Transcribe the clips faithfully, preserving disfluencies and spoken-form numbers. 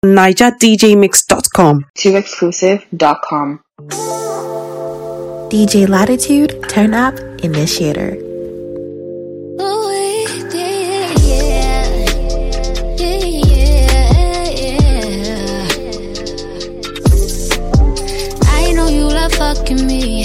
niger d j mix dot com. two exclusive dot com. D J Latitude, turn up, initiator. Fucking me,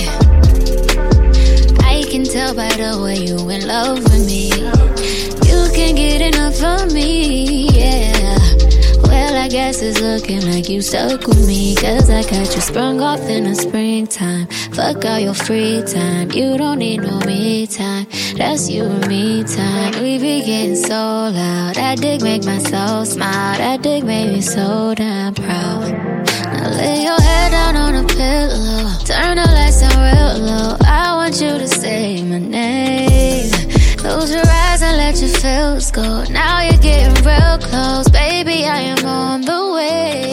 I can tell by the way you in love with me. You can't get enough of me, yeah. Well, I guess it's looking like you stuck with me, cause I got you sprung off in the springtime. Fuck all your free time, you don't need no me time. That's you and me time. We be getting so loud, that dick make my soul smile. That dick made me so damn proud. Now lay your head down on a pillow, turn the lights down real low. I want you to say my name. Close your eyes and let your feels go. Now you're getting real close, baby, I am on the way.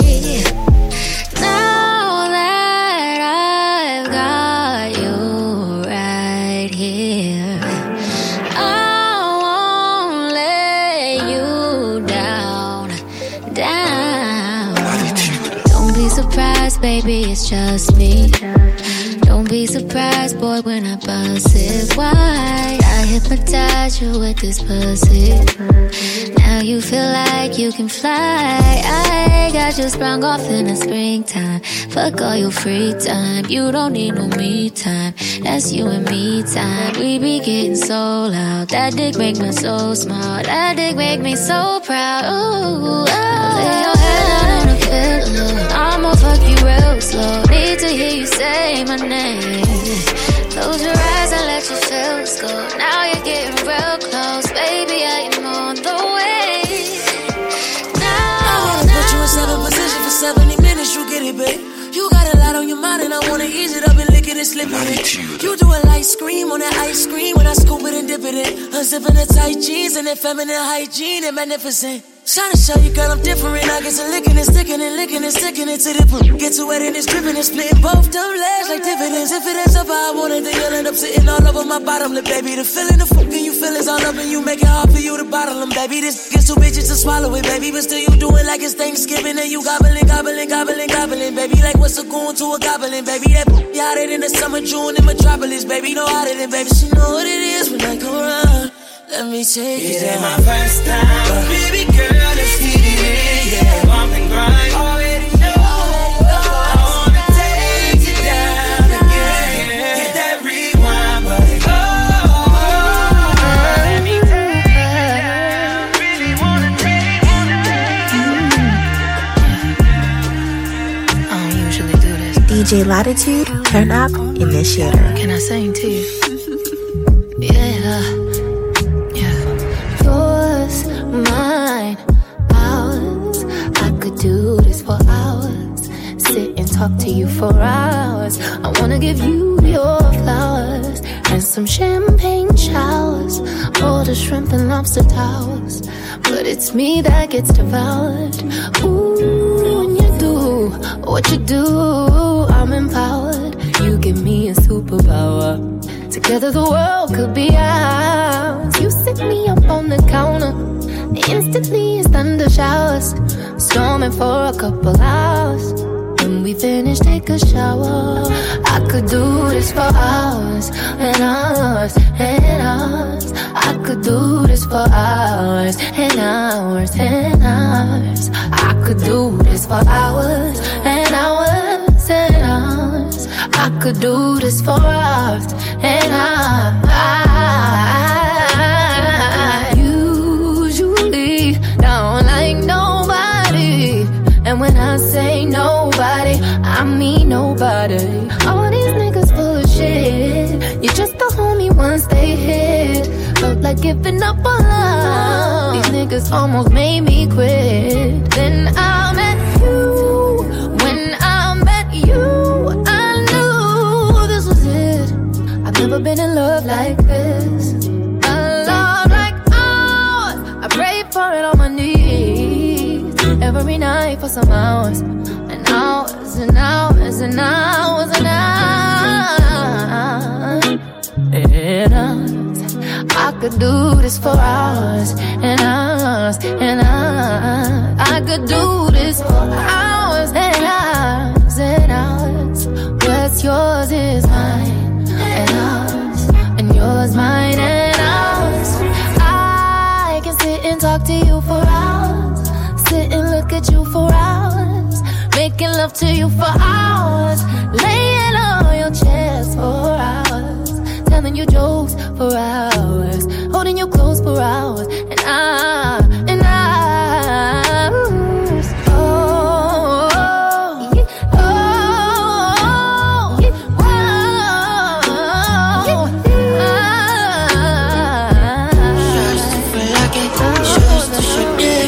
Now that I've got you right here, I won't let you down, down. Don't be surprised, baby, it's just me. Don't be surprised, boy, when I bust it wide. I hypnotize you with this pussy. Now you feel like you can fly. I got you sprung off in the springtime. Fuck all your free time, you don't need no me time. That's you and me time. We be getting so loud, that dick make my soul smile. That dick make me so proud. Ooh, oh. Lay your head down on the pillow, I'ma fuck you real slow. Need to hear you say my name. Close your eyes and let your feels go. Now you're getting real close, baby, I am on the way. Now, I wanna put you in seven position for seventy minutes, you get it, babe. You got a lot on your mind and I wanna ease it up and lick it and slip it in. You do a light scream on that ice cream when I scoop it and dip it in. Unzipping the tight jeans and that feminine hygiene and magnificent. Trying to show you, girl, I'm different. I get to licking and sticking and licking and sticking it to the poop. Get to wet and it's dripping and splitting both them legs like dividends. If it ends up how I want it, then you'll end up sitting all over my bottom lip, baby. The feeling, the fucking you feel is all up and you make it hard for you to bottle them, baby. This gets too bitches to swallow it, baby. But still you do it like it's Thanksgiving and you gobbling, gobbling, gobbling, gobbling, baby. Like what's a goon to a goblin, baby. That b****y hotter than the summer June in Metropolis, baby. No hotter than, baby. She know what it is when I come around. Let me take it down. My first time, uh, baby girl, let's get it in, yeah. Bump and grind, already know. I wanna take you down again, get that rewind, buddy. Oh, let me take you down. Really wanna take you down. I don't usually do this. D J Latitude, turn up, initiator. Can I sing to you? Yeah. Mine, ours. I could do this for hours. Sit and talk to you for hours. I wanna give you your flowers and some champagne showers, all the shrimp and lobster towers. But it's me that gets devoured. Ooh, when you do what you do, I'm empowered. You give me a superpower. Together the world could be ours. You sit me up on the counter, instantly it's thunder showers, storming for a couple hours. When we finish, take a shower. I could do this for hours and hours and hours. I could do this for hours and hours and hours. I could do this for hours and hours and hours. I could do this for hours and hours. Usually don't like nobody, and when I say nobody, I mean nobody. All these niggas full of shit. You're just a homie once they hit. Felt like giving up on love. These niggas almost made me quit. Then I met you. When I met you, I knew this was it. I've never been in love like this. A love like ours. I prayed for it on my knees every night for some hours and hours and hours and hours and hours and hours. I I could do this for hours and hours and hours. I could do this for hours and hours and hours. What's yours is mine and ours, and yours mine and ours. I can sit and talk to you for hours, sit and look at you for hours, making love to you for hours, laying on your chest for hours, telling you jokes for hours, holding you close for hours, and I, and I, oh, oh, oh, Just to feel like it, just to shoot it.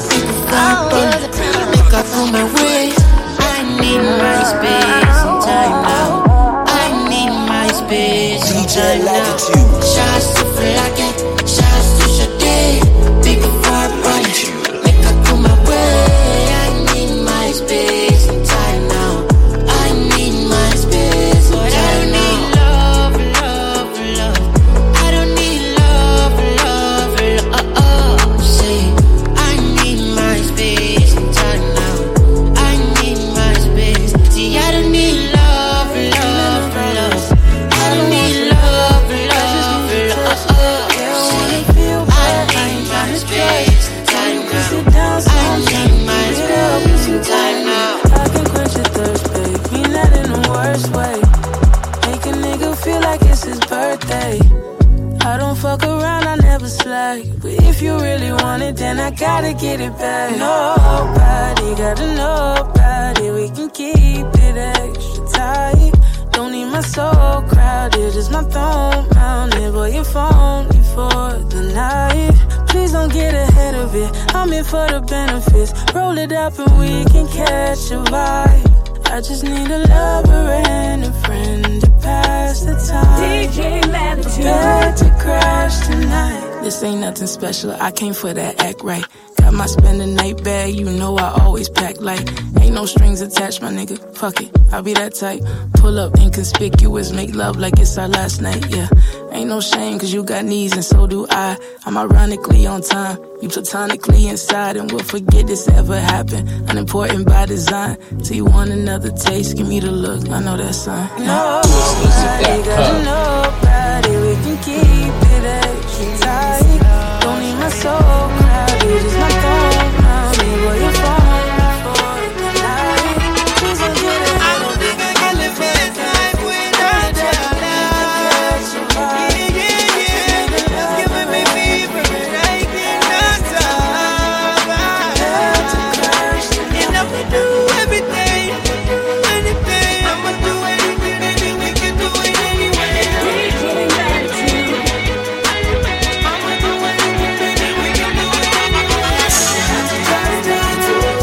Make up on my way. I need my space and time now. I need my space and time now. Shots to feel like it, shots to shut it. Big far right, make up on my way. I need my space and time now. I need my space and time now. Love, love, love. I don't need love, love, love. Say, I need my space and time now. I need my space. See, I don't need love, love, love. I don't need love, love, love. See, I need my space and time now. I need my space and time now. I can quench your thirst, babe. Mean that in the worst way. Make a nigga feel like it's his birthday. I don't fuck around, I never slack. But if you really want it, then I gotta get it back. Nobody gotta nobody. We can keep it extra tight. Don't need my soul crowded. It's my throne mounted. Boy, you're phony for the night. Please don't get ahead of it. I'm here for the benefits. Roll it up and we can catch a vibe. I just need a lover and a friend to pass the time. D J Latitude. Prepared to crash tonight. This ain't nothing special. I came for that act right. Got my spend the night bag. You know I always pack light. Ain't no strings attached, my nigga. Fuck it, I'll be that type. Pull up inconspicuous, make love like it's our last night. Yeah, ain't no shame cause you got needs and so do I. I'm ironically on time. You platonically inside and we'll forget this ever happened. Unimportant by design. Till you want another taste, give me the look. I know that sign. Nobody got nobody. We can keep it extra tight. Don't need my soul crowded. It's my phone now. See where you're from before the night. Please don't get it. I don't think I can live this life without you. Yeah, yeah, yeah. It's giving me fever. I cannot stop. And I'ma do everything, anything. I'ma do anything, anything. We can do it anyway. I'ma do anything, anything. We can do it anyway.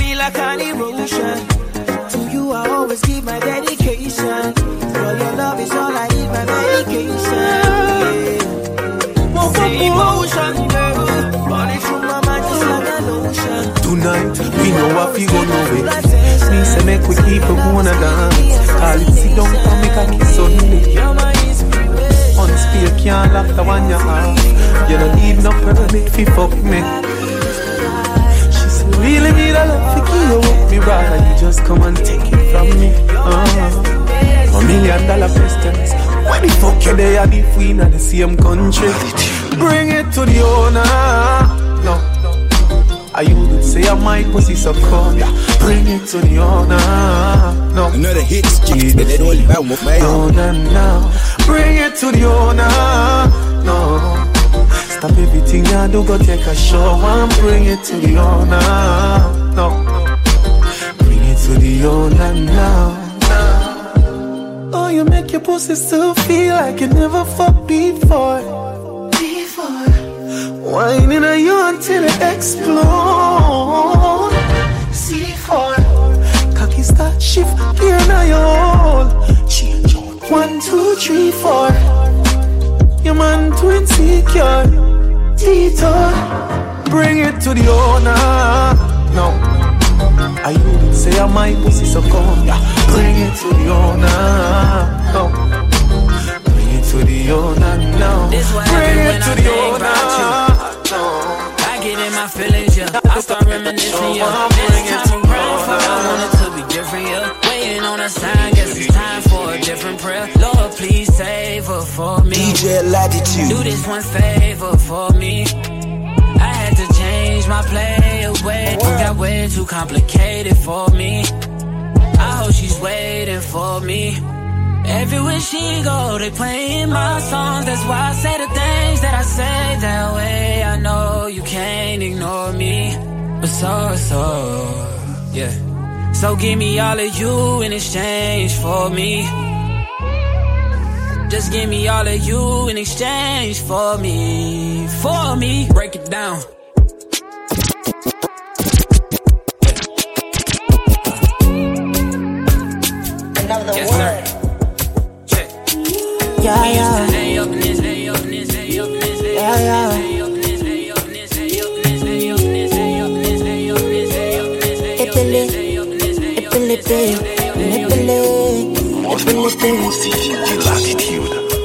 me like an erosion. To you I always give my dedication. Girl, your love is all I need, my medication. Won't go emotion, girl. Running through my mind just like a lotion. Tonight, we know what we gon' know it. Me say make we keep it wanna dance. Call it sit down and make a kiss on me. You're my inspiration. On speed can't lock the one you have. You don't need no permit fi fuck me. She said really need a love fi give you up. Me rather you just come and take it from me. uh, A million dollar questions. When the fuck you there if we in the same country? Bring it to the owner. No, I would say I might pussy so cold. Bring it to the owner. No, another hit street. They don't bow my man. No, no, no. Bring it to the owner. No, stop everything I do. Go take a show and bring it to the owner. No, bring it to the owner now. Oh, you make your pussy still feel like you never fucked before. Before. Whining on you until it explode. C four. Cocky start shift, gear now you hold. Change on. One, two, three, four. Your man too insecure. Detour. Bring it to the owner. No, I would say I might pussy so cold. Yeah. Bring it to the owner. No, bring it to the owner now. Bring it to the owner. No, I get in my feelings, yeah. I start reminiscing, yeah. This time around, fuck, I want it to be different, yeah. Waiting on a sign, guess it's time for a different prayer. Lord, please save her for me. D J Latitude. Do this one favor for me. I had to change my play away. It got way too complicated for me. I hope she's waiting for me. Everywhere she go, they playing my songs. That's why I say the things that I say that way. I know you can't ignore me, but so, so, yeah. So give me all of you in exchange for me. Just give me all of you in exchange for me, for me. Break it down. Yes, sir. Check. Yeah, yeah. Yeah, yeah. Epele, epele, epele, epele.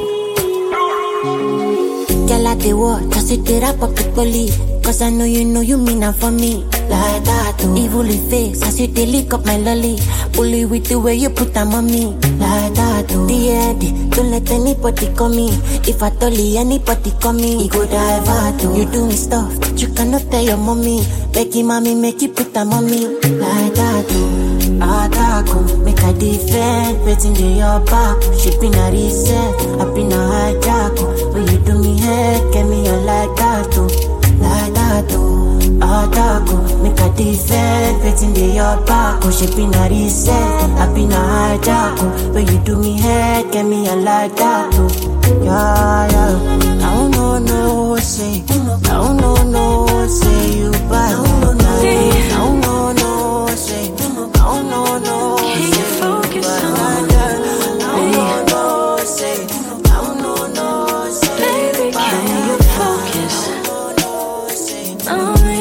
Girl, I dey walk, just sit it up, up it bully. Cause I know you know you mean it for me. Like that, too. Evilly face, as you dey lick up my lolly. Bully with the way you put them on me. Like that, too. The Eddie, don't let anybody come me. If I told you anybody come me, he go dive out, too. You doing stuff that you cannot tell your mommy. Becky mommy, make you put them on me. Like that, too. Attack, make a defend, waiting in your back. She been a reset, I been a hijack. When you do me head, get me on like that, too. Like that, too. Attack, make a defend, waiting in your back. She been a reset, I been a hijack. When you do me head, get me on like that, too. Yeah, yeah. I don't know, no, say. I don't know, no, say you bad. I don't know, no, say. Oh no no, can you focus on me? Oh no no, say. Oh no no, say. Baby, can you focus on me?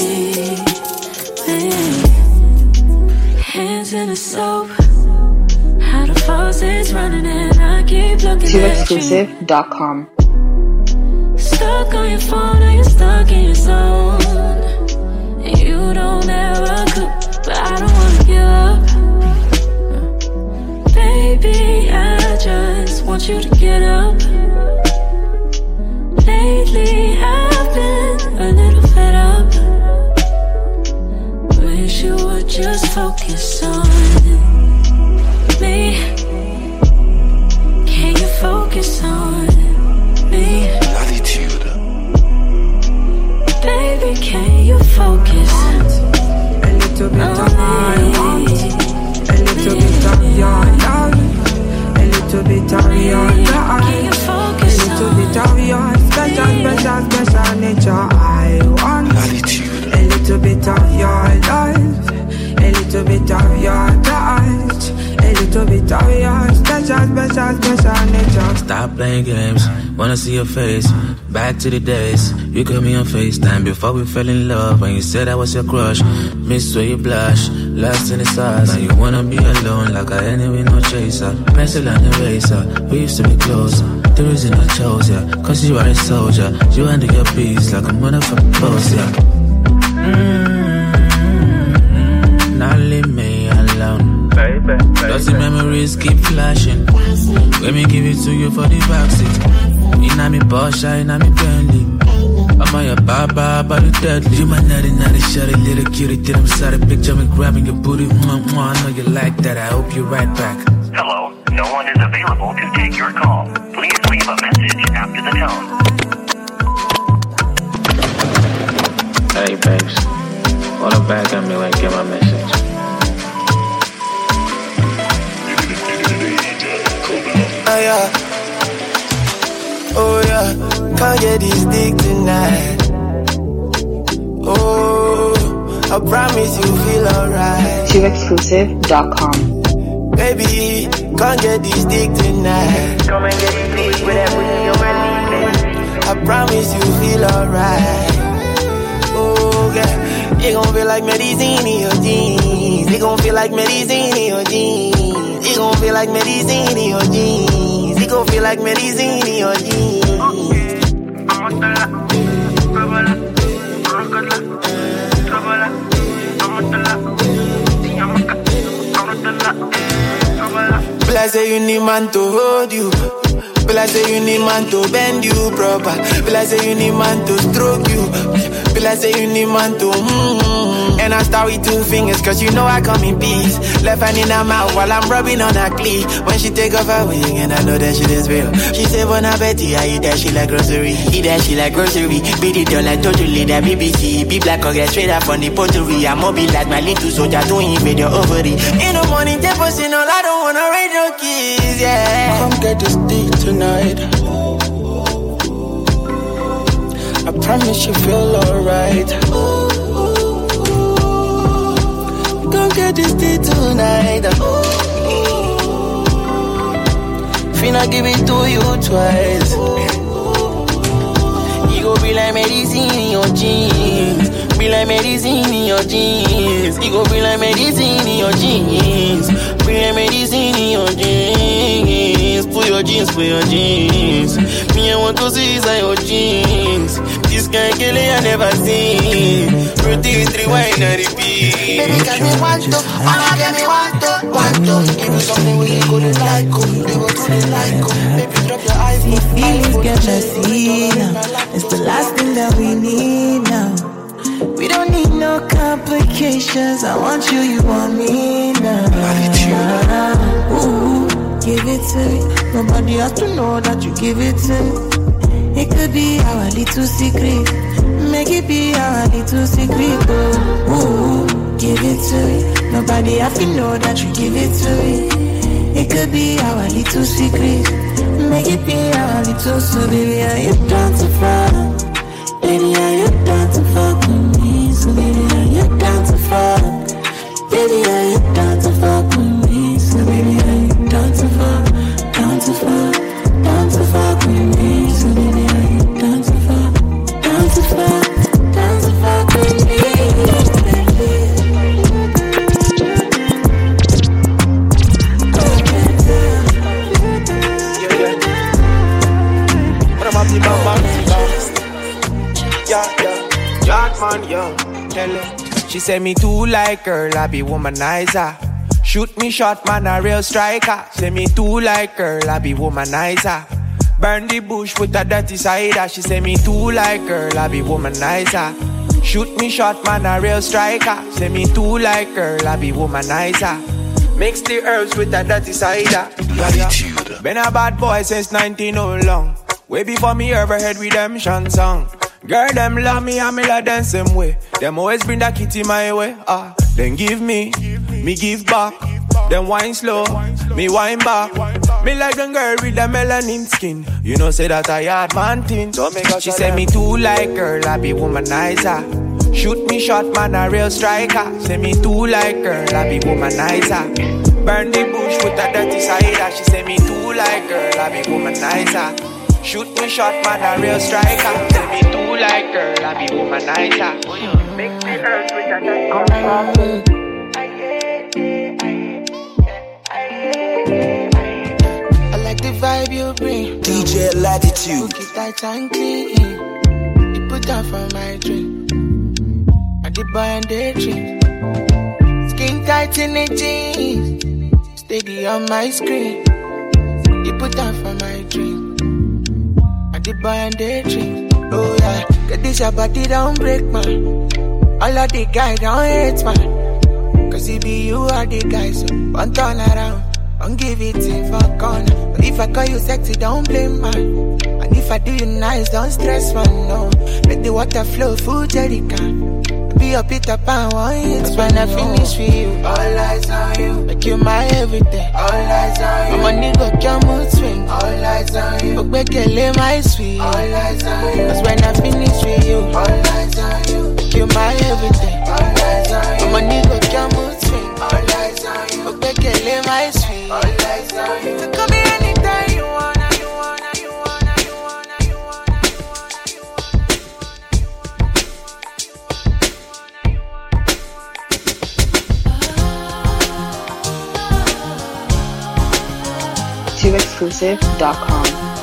Hands in the soap, how the faucet's running and I keep looking Too at you. exclusive dot com. Stuck on your phone or you're stuck in your zone, and you don't ever cook. But I don't wanna give up. Baby, I just want you to get up. Lately, I've been a little fed up. Wish you would just focus on me. Can you focus on me? Latitude. Baby, can you focus? A little bit of my heart, a little bit of your love, a little bit of your love, a little bit of your special, special, special nature. I want a little bit of your love, Victoria, special, special, special nature. Stop playing games, wanna see your face. Back to the days, you called me on FaceTime before we fell in love. When you said I was your crush, miss where you blush, lost in the stars. Now you wanna be alone like I ain't with no chaser. Pencil and eraser, we used to be closer. The reason I chose ya, cause you are a soldier. You handle your piece like a motherfucking boss, yeah. Mm-hmm. Now leave me alone, baby, baby. Dirty memories keep flashing. Let me give it to you for the backseat. Inna me Porsche, inna me Bentley. I'm on your baba, but you deadly. You my nutty, nutty, shorty, little cutie. Did I'm sorry, picture me grabbing your booty. Mwah, mwah, I know you like that. I hope you're right back. Hello, no one is available to take your call. Please leave a message after the tone. Hey, babes. Follow back at me when you get my message. Oh yeah, oh yeah, can't get this dick tonight. Oh, I promise you feel alright. two exclusive dot com. Baby, can't get this dick tonight. Come and get this dick with that pussy on my knees. I promise you feel alright. Oh yeah, it gon' feel like medicine in your jeans. It gon' feel like medicine in your jeans. It gon' feel like medicine in your jeans. It gon' feel like medicine in your jeans. But I say you need man to hold you. But I say you need man to bend you proper. But I say you need man to stroke you. But I say you need man to mm-hmm. And I start with two fingers cause you know I come in peace. Left hand in her mouth while I'm rubbing on her cleat. When she take off her wing and I know that shit is real. She say bon appetit, I eat that shit like grocery. Eat that shit like grocery. Beat it down like totally that B B C. Be black or get straight up from the pottery. I'm mobile like my little soldier to invade your ovary. In the morning, they posting all I don't wanna raise no kids, yeah. Come get this dick tonight. I promise you feel alright. Come get this dick tonight. Finna give it to you twice. You gon' be like medicine in your jeans. Be like medicine in your jeans. You gon' be like medicine in your jeans. Be like medicine in your jeans. Put your jeans, put your jeans. Me, I want to see inside your jeans. This kind of girl I never seen. Rotate, rewind and repeat. Baby, got me want to, mama get me want to, want to. Give me something where you couldn't like, oh. You go to the like, oh. Baby, drop your eyes. See, feelings get messy now. It's the last thing that we need now. We don't need no complications. I want you, you want me now. Ooh, give it to me. Nobody has to know that you give it to me. It could be our little secret. Make it be our little secret. Oh, ooh, give it to me. Nobody has to know that you give it to me. It could be our little secret. Make it be our little secret. Baby, are you down to fuck? Baby, are you down to fuck with me? So baby, are you down to fuck? Baby, are you down to fuck with me? So baby, are you down to fuck? Down to fuck, down to fuck with me. So baby, are you down to fuck? Down to fuck, down to fuck with me. Yeah, yeah, Jack man, yo, tell her. She say me too like girl, I be womanizer. Shoot me shot, man, a real striker. Say me too like girl, I be womanizer. Burn the bush with a dirty cider. She say me too like girl, I be womanizer. Shoot me shot, man, a real striker. Say me too like girl, I be womanizer. Mix the herbs with a dirty cider. Latitude. Been a bad boy since nineteen oh long. Way before me ever heard redemption song. Girl, them love me and me love them same way. Them always bring that kitty my way. Ah, then give me, me give back. Them wine slow, me wine back. Me like them girl with the melanin skin. You know say that I hard man thing. So she say me too like girl, I be womanizer. Shoot me shot, man, a real striker. Say me too like girl, I be womanizer. burn the bush with a dirty cider. She say me too like girl, I be womanizer. Shoot me shot, man, a real striker. Say me too like girl, I be womanizer. Make me hurt with a dirty cider. I like the vibe you bring. D J Latitude. Keep tight and clean. You put that for my drink. I did buy and day drink. Skin tight in the jeans. Steady on my screen. You put that for my drink. I did buy and day drink. Oh yeah, get this your body don't break, man. All of the guys don't hate, man. Cause it be you are the guy, so one turn around. Don't give it in for corner. But if I call you sexy, don't blame, man. And if I do you nice, don't stress, man, no. Let the water flow, full jerrycan. Be a Peter Pan, one hit. When I finish for you, all eyes on you. Make you my everything, all eyes on you. I'm a nigga, can mood swing, all eyes on you. Obekele, my sweet, all eyes on you. Cause when I finish for you, all eyes on you. Make you my everything, all eyes on you. I'm a nigga, can mood swing, all eyes on you. Obekele, my sweet, all eyes on you. So come here anytime you wanna, you wanna, you wanna, you wanna, you wanna, you wanna. too exclusive dot com.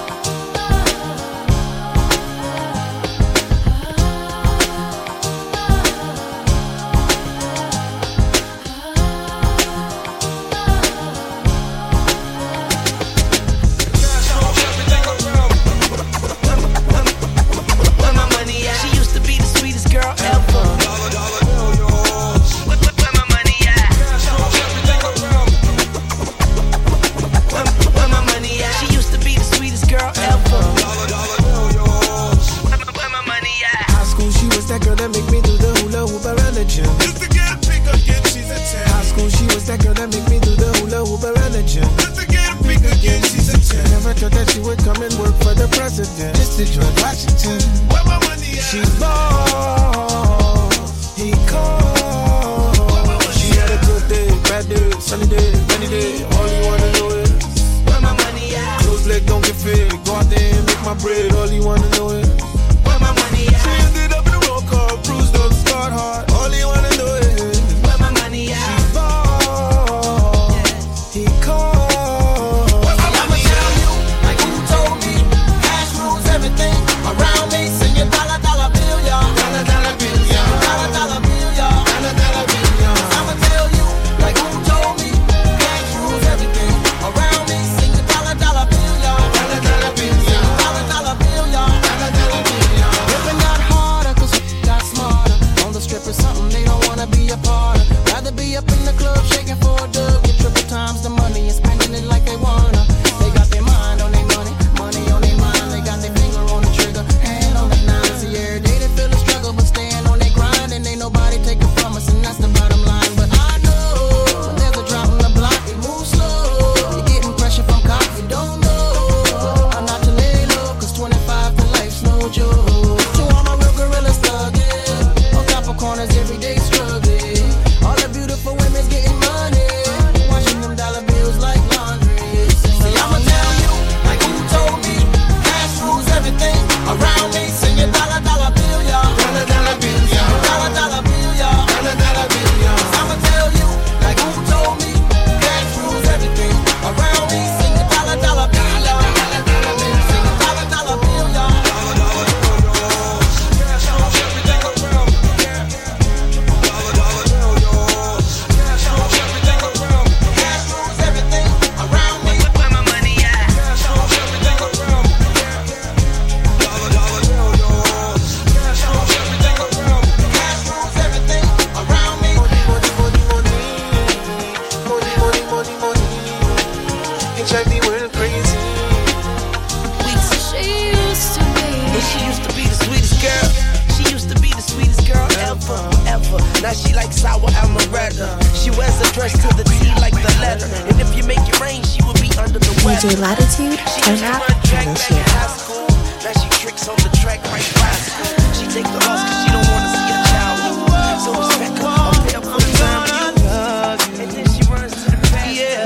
D J Latitude, turn up and let's hear. Now she tricks on the track right fast. She take the loss cause she don't wanna see her child lose. So respect her, I'll pay her for the time. And then she runs to the back. Yeah.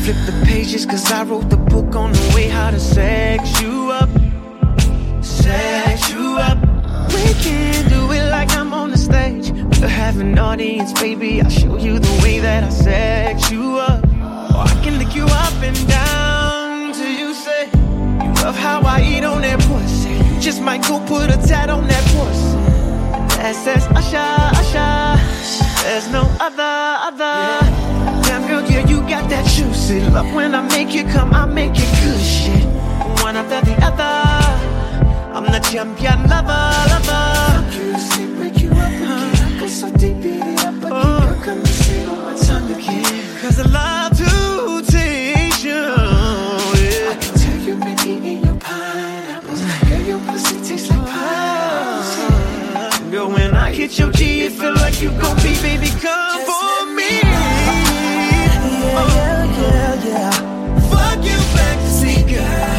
flip the pages, cause I wrote the book on the way how to sex you up. Sex you up. We can do it like I'm on the stage. We'll have an audience, baby. I'll show you the way that I sex you up. Or I can lick you up and down till you say you love how I eat on that pussy. You just might go put a tat on that pussy. That says Usher, Usher. There's no other, other. Damn girl, yeah, you got that juicy love. When I make it come, I make it good shit. One after the other. I'm the champion lover, lover. Fuck you, sleep, wake you up again. I go so deep, beat it up again. Girl, come and sit on my tongue again. Cause I love to taste you, yeah. I can tell you've been eating your pineapples. Girl, your pussy tastes like pineapples. Girl, when I hit your G, it feel like you gon' be, baby, come for me. Yeah, yeah, yeah, yeah. Fuck you back to see, girl.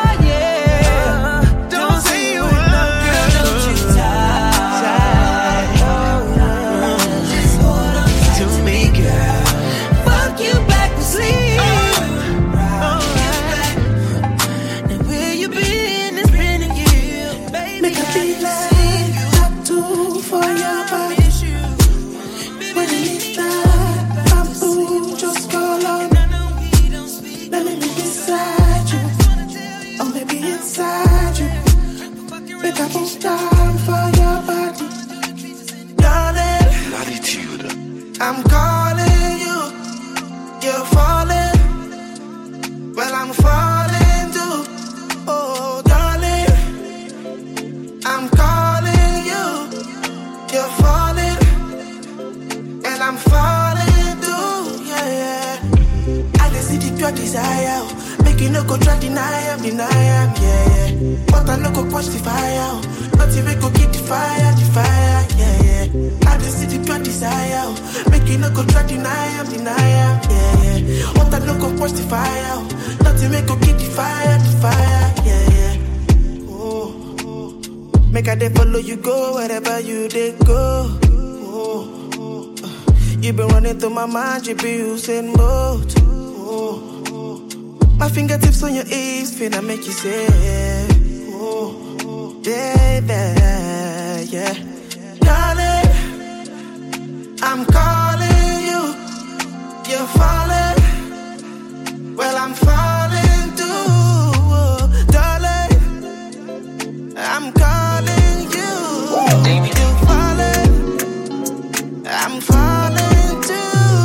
I'm calling you, you're falling. Well, I'm falling too. Oh, darling, I'm calling you, you're falling. And I'm falling too, yeah, yeah. I can see the pure desire. Make you no go try deny am, deny am, yeah, yeah. But I no go quench the fire. Not even go keep the fire, the fire, yeah, yeah. I can see the pure desire. Make you no go try deny am, deny am, yeah, yeah. But I no go quench the fire. Not even go keep the fire, the fire, yeah, yeah. Oh, oh. Make I dey follow you go wherever you dey go. Oh, oh. You been running through my mind, you be using both. Oh, oh. My fingertips on your hips, finna make you say, oh, oh, baby, yeah. Darling, I'm calling you, you're falling. Well, I'm falling too, oh, darling. I'm calling you, you're falling. I'm falling too.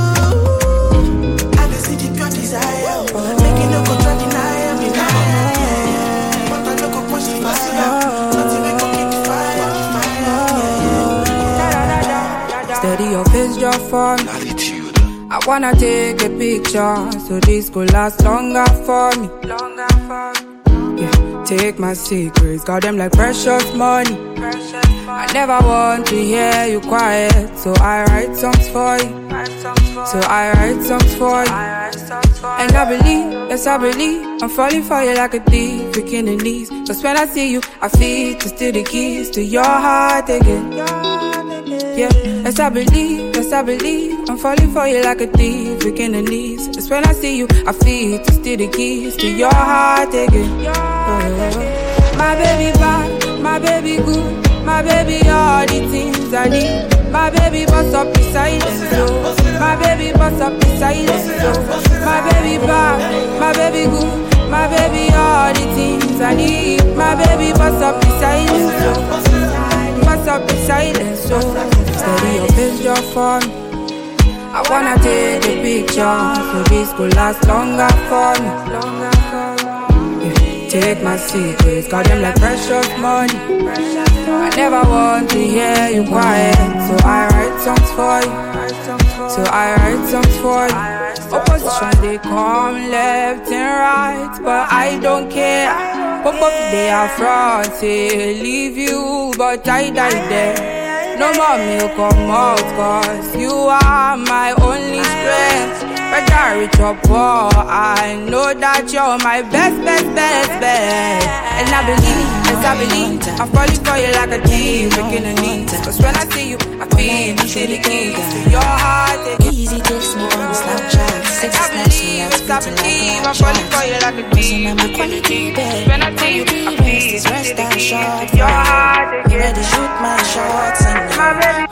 I can see the pure desire. Make it no go try deny am, deny am, yeah, yeah. But I no go push the fire. Not even go keep the fire, the fire, yeah. Steady your face, your phone. I wanna take a picture so this could last longer for me. Longer for me. Yeah, take my secrets, got them like precious money. Precious money. I never want to hear you quiet, so I write songs for you. So I write songs for you. And I believe, yes I believe, I'm falling for you like a thief, freaking the knees. Cause when I see you, I feel to steal the keys to your heart again. Yeah, yes I believe, yes I believe, I'm falling for you like a thief, freaking the knees. Cause when I see you, I feel to steal the keys to your heart again. Oh, my baby bad, my baby good, my baby all the things I need. My baby bust up the silence, so my baby bust up the silence, so my baby bad, my baby good, my baby all the things I need. My baby bust up the silence, so bust up the silence, so steady your face, your phone. I wanna take a picture so this could last longer for me. Yeah, take my secrets, got them like precious money. I never want to hear you quiet, so I write songs for you. So I write songs for you. Opposition they come left and right, but I don't care. Pop up they are front, say leave you, but I die there. No more milk come out, cause you are my only strength. Better carry trouble. I know that you're my best, best, best, best. And I believe, yes I believe, I'm falling for you like a dream, making a need. Cause when I see you, I feel you see the keys to your heart. Easy takes me on Snapchat. Sexy snaps me out, sweet like I'm falling for you like a dream, I'm a quality bed. when I see you, I feel you This rest that short. your heart. You ready shoot my shots and My baby,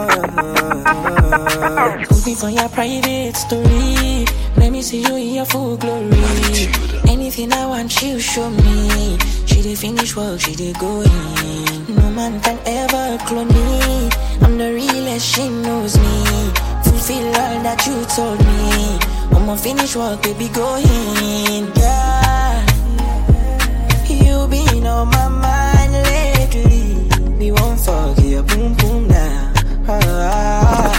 Put me for your private story. Let me see you in your full glory. Anything I want, she'll show me. She did finish work, she did go in. No man can ever clone me. I'm the realest, she knows me. Fulfill all that you told me. I'ma finish work, baby, go in. Yeah, you been on my mind lately. We won't forget, boom, boom, now. Ah,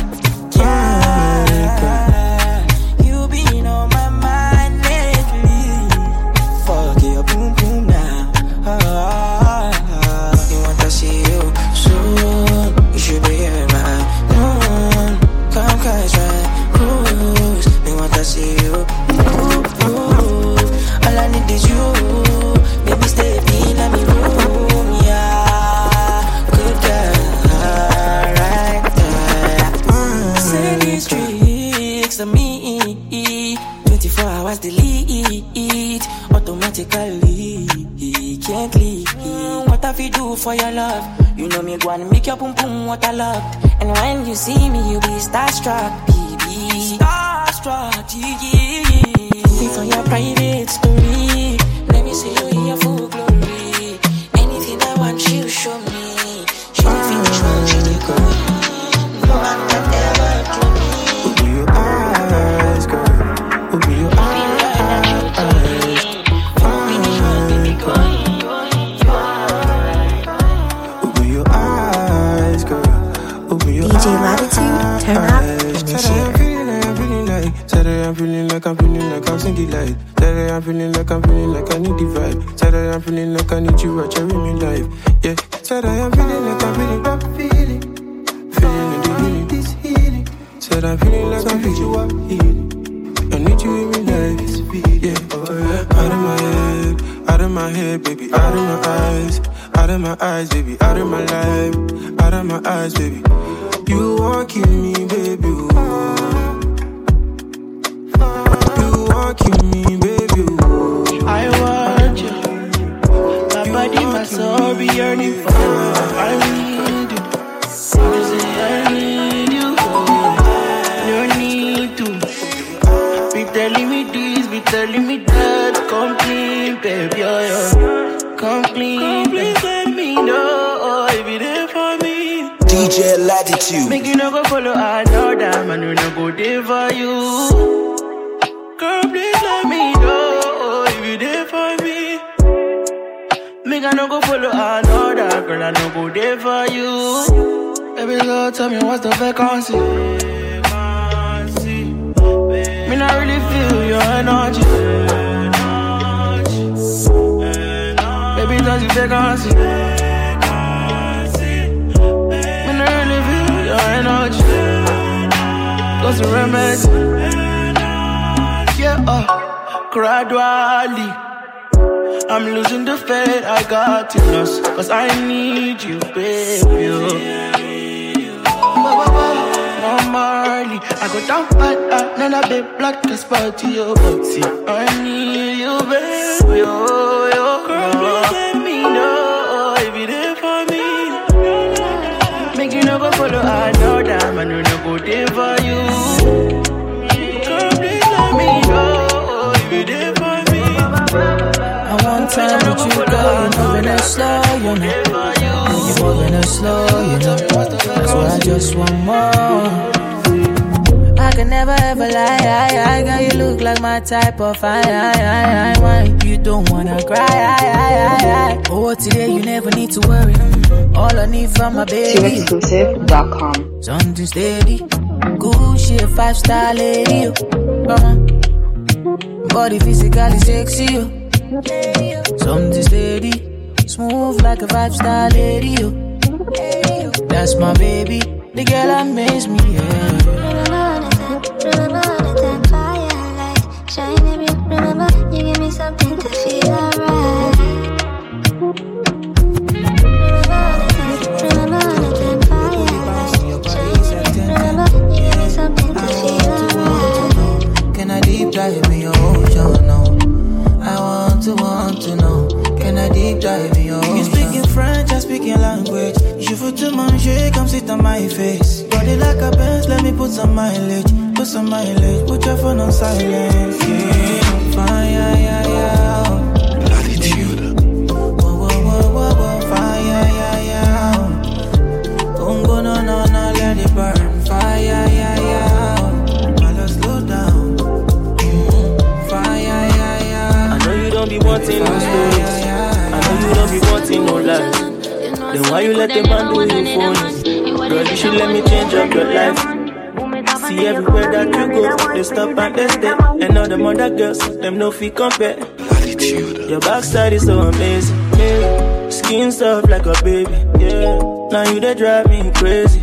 yeah, you been on my mind lately. Forget, boom, boom, now. Ah, you want to see you soon. You should be here, man. Mm, come catch my cruise. Me want to see you move, move. All I need is you. Baby, stay in my room, yeah. Good girl, right there. Mm. Say these tricks to me. twenty-four hours delete. Automatically, can't leave. What have you do for your love? You know me, go and make your boom boom what I love. And when you see me, you be starstruck, baby. Starstruck, yeah. Me for your private story. Let me see you in your full glory. Anything I want, she'll show me. She did finish work, she did go in. No man can ever clone me. Open your eyes, girl. Open your eyes. Finish work, baby, go in. Open your eyes, girl. Open your D J Latitude, turn up and Today I'm feeling like I'm feeling like Today I'm feeling like I'm feeling like I'm singing like Today I'm feeling like I'm feeling like I need the vibe Today I'm feeling like I need you right here in my life. Yeah, today I'm feeling like I'm feeling I'm feeling Feeling the healing, this healing. Said I'm feeling like I'm feeling you up healing. I need you in my life. Yeah, out of my head, out of my head, baby, out of my eyes, out of my eyes, baby, out of my life, out of my eyes, baby. You won't kill me, baby. Ooh. You won't kill me, baby. Ooh. I want you. My body, my soul be yearning for you. I need you. You say I need you. No need to be telling me this, be telling me that. Come clean, baby, oh, yeah. Come clean, please let me know if you're there for me. D J Latitude. Make you no go follow another man, we no go there for you. Girl, please let me know if you there for me. Make I no go follow another girl, I no go there for you. Baby girl, tell me what's the vacancy? Me not really feel your energy. Baby, does you vacancy? Energy, cause the remedy, yeah, uh, gradually, I'm losing the faith I got in us, cause I need you, baby, normally, I go down bad, uh, then I be black, cause party, oh, but see, I need you, baby, oh, oh, girl, please let me know if you're there for me. Make you no go follow another man, we no go there for you. Girl, please let me know if you're there for me. I want time with you, girl. You're moving it slow, you know. You're moving it slow, you know. That's why I just want more. I can never ever lie, I, I, girl, you look like my type of I, I, I, I, why you don't wanna cry, I, I, I, I. Oh, today you never need to worry. All I need from my baby. Q exclusive dot com. Something steady, good shit, five star lady. Uh-huh. Body physically sexy. Something steady, smooth like a five star lady. That's my baby, the girl that makes me. Yeah. deep dive in your ocean now? I want to, want to know. Can I deep dive in your ocean? You speaking French, I speak your language. Je veux te manger, come sit on my face. Body like a Benz, let me put some mileage. Put some mileage, put your phone on silence. Yeah, fire, yeah, yeah, yeah. Latitude. Whoa, whoa, whoa, whoa, whoa, fire, yeah, yeah. Don't go, no, no, no, let it burn. Fire, yeah, yeah. I'll slow down. Mm-hmm. Fire, yeah, yeah. I know you don't be wanting no stories. I know you don't be wanting no lies. Then why you let the man do you phone? Girl, you should let me change up your life. See everywhere that you go, they stop and they stay. And all the mother girls, them no feel compare. Your backside is so amazing, yeah. Skin soft like a baby, yeah. Now you they drive me crazy.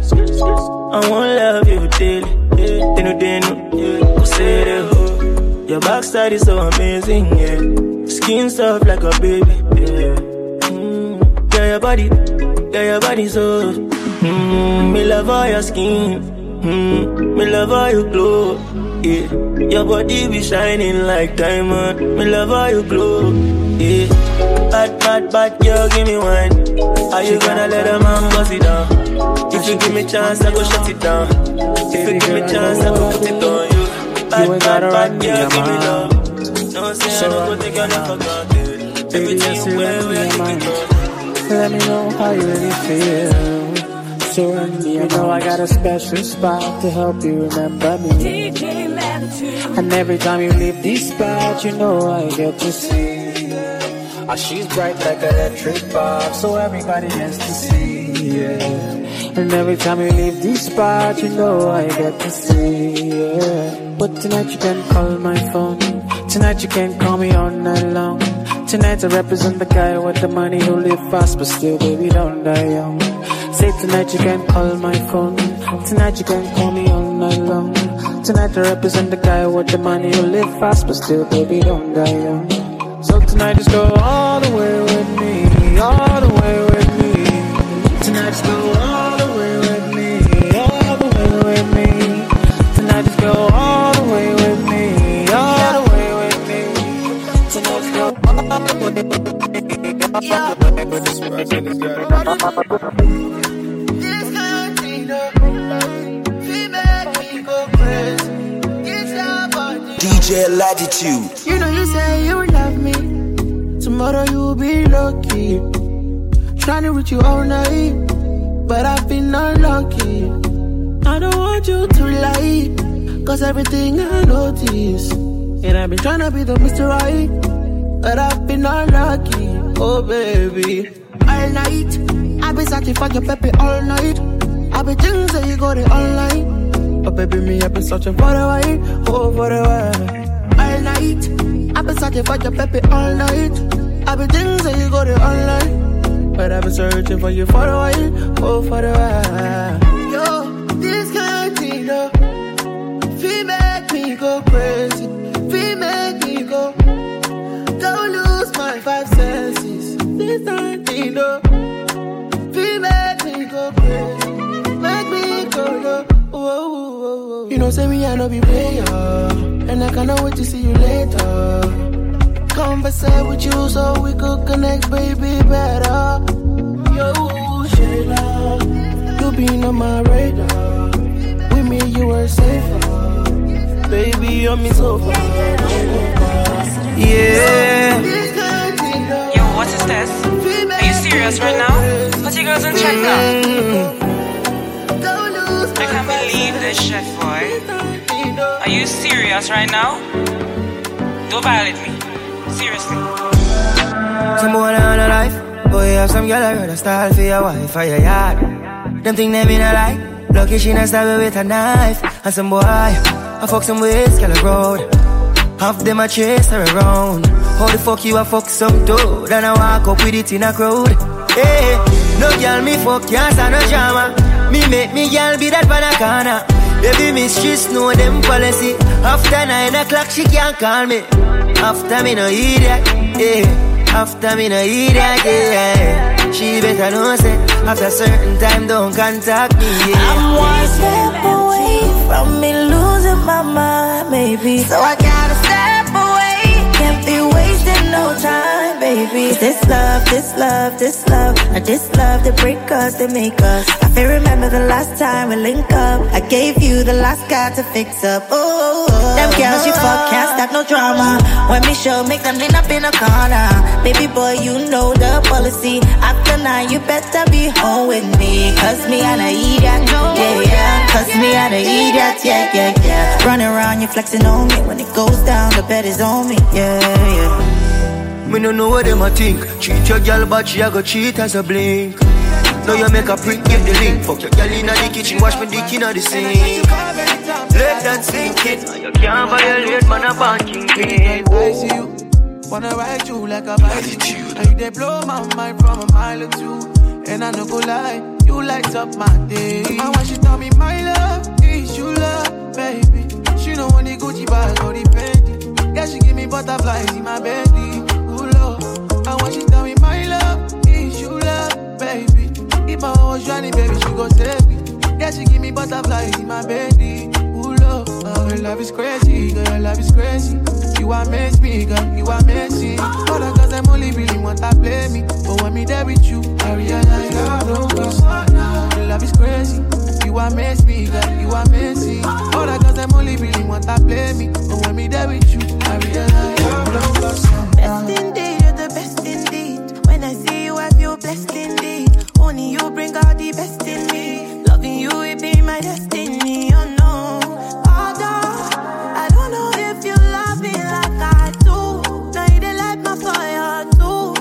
I won't love you daily, yeah. Denu denu, yeah. Say the ho. Your backside is so amazing, yeah. Skin soft like a baby, yeah. Mm. Yeah, your body, yeah, your body so. Mm. Me love all your skin, mm. Me love all your glow, yeah. Your body be shining like diamond. Me love how you glow, yeah. Bad, bad, bad girl, give me wine. Are you gonna let a man bust it down? If you give me chance, I go shut it down. If you give me chance, I go put it on you. Bad, bad, bad girl, give me love. Don't say I don't go take your love for granted. Everything you wear, we are keep it on. Let me know how you really feel. So you know I got a special spot to help you remember me. And every time you leave this spot, you know I get to see. Ah, she's bright like an electric bulb, so everybody has to see, yeah. And every time you leave this spot, you know I get to see, yeah. But tonight you can call my phone. Tonight you can call me all night long. Tonight I represent the guy with the money who live fast, but still, baby, don't die young. Say tonight you can call my phone. Tonight you can call me all night long. Tonight I represent the guy with the money who live fast, but still, baby, don't die young. So tonight just go all the way with me, all the way with me. Tonight just go all the way with me, all the way with me. Tonight just go all the way with me, all the way with me. Tonight just go all the way with me, all the way with me. D J Latitude. You know you say you love me. Tomorrow you'll be lucky. Trying to reach you all night, but I've been unlucky. I don't want you to lie, cause everything I notice. And I've been trying to be the Mister Right, but I've been unlucky. Oh baby, all night I've been searching for your pepe all night. I've been things that you got it online. Oh baby, me, I've been searching for the white, oh for the white. All night, I've been searching for your pepe all night. I've been things that you got it online, but I've been searching for you for the white, oh for the white. Yo, this kind of thing, though, feel make me go crazy, feel make me go. Don't lose my five senses. This kind of thing, though, feel make me go crazy, make me go, though. Whoa, whoa, whoa. You know, say me, I know be player, and I cannot wait to see you later. Converse with you so we could connect, baby, better. Yo, Shayla, you been on my radar. With me, you were safer. Baby, you're me so far. Yeah. Yo, what is this? Are you serious right now? Put your girls in check now. I can't believe this shit, boy. Are you serious right now? Don't violate me. Seriously. Some boy on a life. Boy, you have some girl I got a style for your wife or your yard. Them think they mean a lie. Lucky she not stab me with a knife. And some boy, I fuck some ways, girl a road. Half them a chase her around. How the fuck you a fuck some dude? And I walk up with it in a crowd. Hey, no girl me fuck, can't stand no drama. Me make me girl be that banana. Baby mistress know them policy. After nine o'clock she can't call me. After me no idiot, yeah. After me no idiot, yeah. She better know say after certain time don't contact me, yeah. I'm one step away from me losing my mind, maybe. So I gotta baby. Is this love, this love, this love, or this love that break us, that make us? I feel remember the last time we link up. I gave you the last guy to fix up. Oh, oh, oh. Them girls you fuck can't stop no drama. When me show, make them lean up in a corner. Baby boy, you know the policy. After nine, you better be home with me. Cause me and I eat that, yeah, yeah. Cause me and I eat that, yeah, yeah, yeah. Running around, you flexing on me. When it goes down, the bed is on me, yeah, yeah. Me no know what them a think. Treat your girl but she a go cheat as a blink. Now you make a print, get the link. Fuck your girl in the kitchen, wash my dick in the sink. Let that sink in. You can't violate, man, a banking king. I see you, wanna ride you like a bicycle. And you they blow my mind from a mile or two. And I no go lie, you light up my day. And when she tell me my love is you love, baby. She don't want the Gucci bag or the Fendi. Yeah, she give me butterflies in my belly. Ooh, Lord. And when she tell me my love is you love, baby. If I was drowning, baby, she go save me. Yeah, she give me butterflies in my belly. Ooh, Lord. Oh, your love is crazy, girl, your love is crazy. You amaze me, girl, you amaze me. Other girls, them only really want to play me. But when me there with you, I realize I don't go now. Your love is crazy. You amaze me, girl, you amaze me. Other girls, them only really want to play me. But when me there with you, I realize I don't go now. Best indeed, you're the best indeed. When I see you, I feel blessed indeed. Only you bring out the best in me. Loving you, it be my destiny, oh no. Although, I don't know if you love me like I do. Now you didn't light my fire too.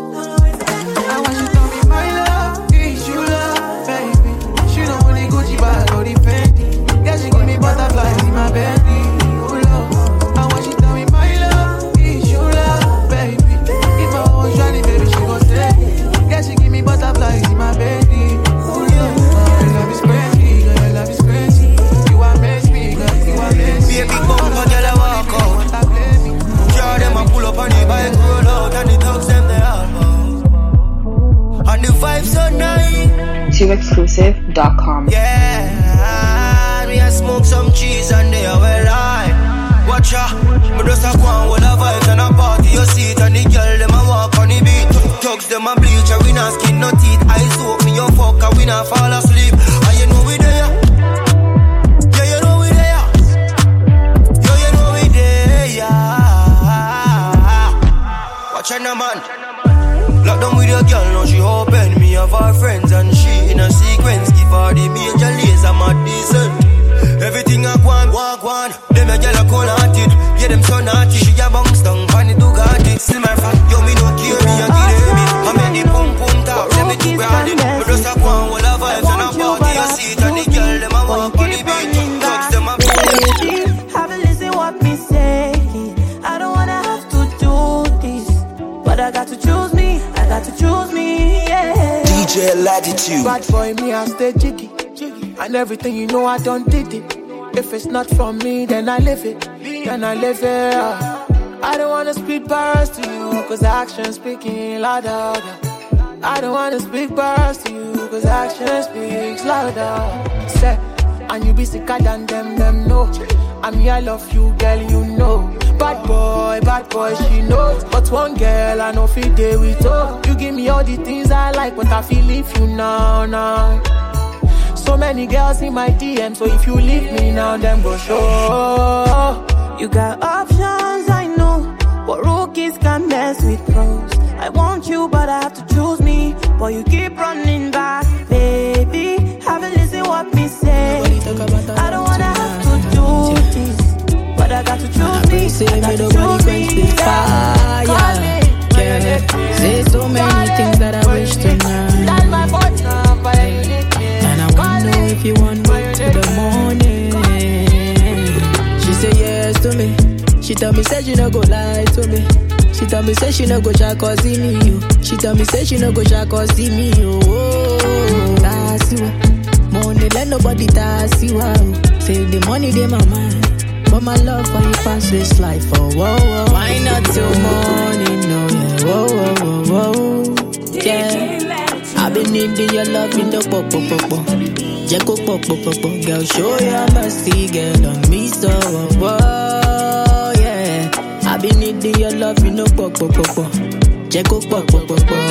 I want you to tell me my love is you love, baby. She don't want the Gucci bag or the Fendi. Yeah, she give me butterflies in my belly. Oh Lord, I want you to tell me my love is you love, baby. If I was drowning, baby, she gon' stay. Yeah, she give me butterflies in my belly. Oh Lord, your love is crazy, girl, your love is crazy. You amaze me, girl, you amaze me. Baby, come on, girl, I walk out. Jar them a pull up on the bike, roll out, and the dogs them they almost. And the vibes so nice. two exclusive dot com. Yeah, me a smoke some cheese and they are well high. Watch out, me just a go on with a vibes and a party your seat. And the girl them a walk on the beat. Thugs them a bleach and we not skin no teeth. Eyes open, you fuck and we not fall asleep. And you know we there. Yeah, you know we there. Yeah, you know we there. Watch out, man. Lock down with your girl, now she open. Me have her friends and she in a sequence. Give her the major laser, my decent. Everything I want, walk one. Them a girl a cold hearted. Yeah, them so naughty. She a bounce down, funny to got it. Still my fat, yo, me no care me, I give them it. I make the pum pum talk, them me too grounded. But just a go on, all the vibes and a party a seat. And the girl, them a walk on the beat. Touch them a beat. Have a listen what me say. I don't wanna have to do this, but I got to choose me. I got to choose me, yeah. D J Latitude. Bad boy, me I stay jiggy, jiggy. And everything you know I done did it. If it's not from me, then I live it. Then I live it. I don't wanna speak bars to you, cause action speaking louder. I don't wanna speak bars to you, cause action speaks louder. Say, and you be sicker than them, them know. I mean, I love you, girl, you know. Bad boy, bad boy, she knows. But one girl, I know feel day with her. You give me all the things I like, but I feel leave you now, now. So many girls in my D M, so if you leave me now, then go show. You got options, I know, but rookies can mess with pros. I want you, but I have to choose me. Boy, you keep running back, baby. Haven't listened what me say. I don't wanna have to do this, but I got to choose me. I got to choose me. Fire. Yeah. Say so many things that I wish to know. And I wanna know if you want me to the morning. She say yes to me. She tell me say she no go lie to me. She tell me say she no go try cause see me you. She tell me say she no go try cause see me you. Oh, that's you. Money let nobody tax you out. Say the money they my mind, but my love for you pass this life. Oh, whoa, whoa. Why not till morning? No, yeah. Whoa, whoa, whoa, whoa. Yeah. I've been needing your love in the pop, pop, pop, pop. Yeah, go pop, pop, pop, pop. Girl, show your mercy, girl, on me so. Whoa, yeah. I've been needing your love in the pop, pop, pop, pop. Jeko pop pop pop pop.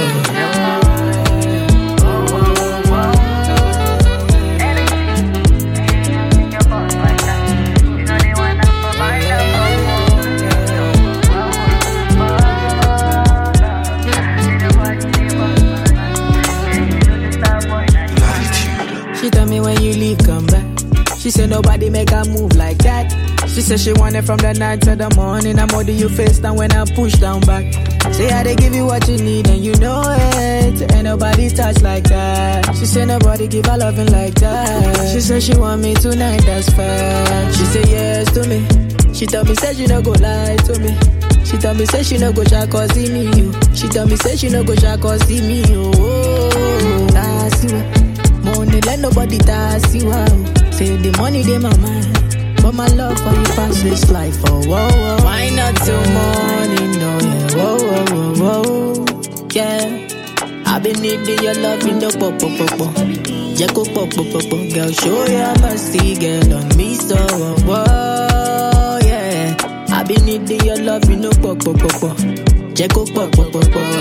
She tell me when you leave, come back. She said nobody make her move like that. She said she want it from the night to the morning. I'm holding you face down when I push down back. Say how they give you what you need and you know it. Ain't nobody touch like that. She said nobody give her loving like that. She said she want me tonight, that's fact. She said yes to me. She told me say she no go lie to me. She told me say she no go try cause see me you. She told me say she no go try cause see me you. Oh, that's you. Money let nobody touch you out. Say the money they my mind. But my love for you pass this life, oh, whoa, whoa. Why not till morning, no, yeah, whoa, whoa, whoa, whoa, yeah. I've been needing your love in the pop, pop, pop, pop. Jeko pop, pop, pop, pop. Girl, show your mercy, girl, on me, so, whoa, whoa, yeah. I've been needing your love in the pop, pop, pop, pop. Jeko pop, pop, pop, pop.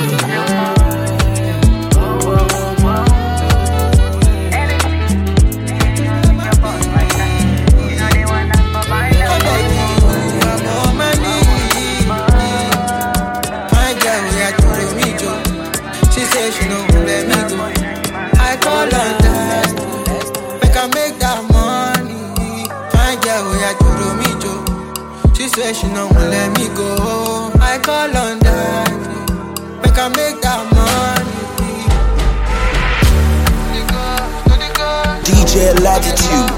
She know who let me go. I call her that. Make her make that money. Fine girl, we are to me, Joe. She said she know who let me go. I call on that. Make her make that money. D J Latitude.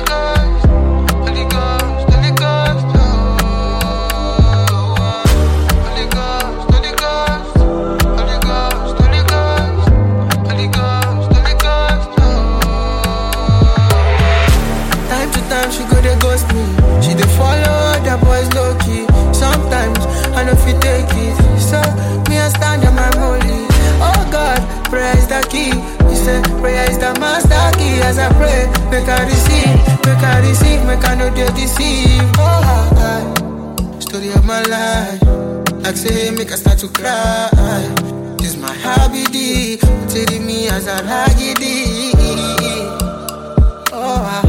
She go they ghost me. She dey follow the boys low key. Sometimes I know if you take it. So me I stand on my molly. Oh God, prayer is the key. He said prayer is the master key. As I pray, make I receive, make I receive, make I know they deceive. Oh God, story of my life. Like say make I start to cry. This my hobby D. Telling me as I raggy D. Oh I.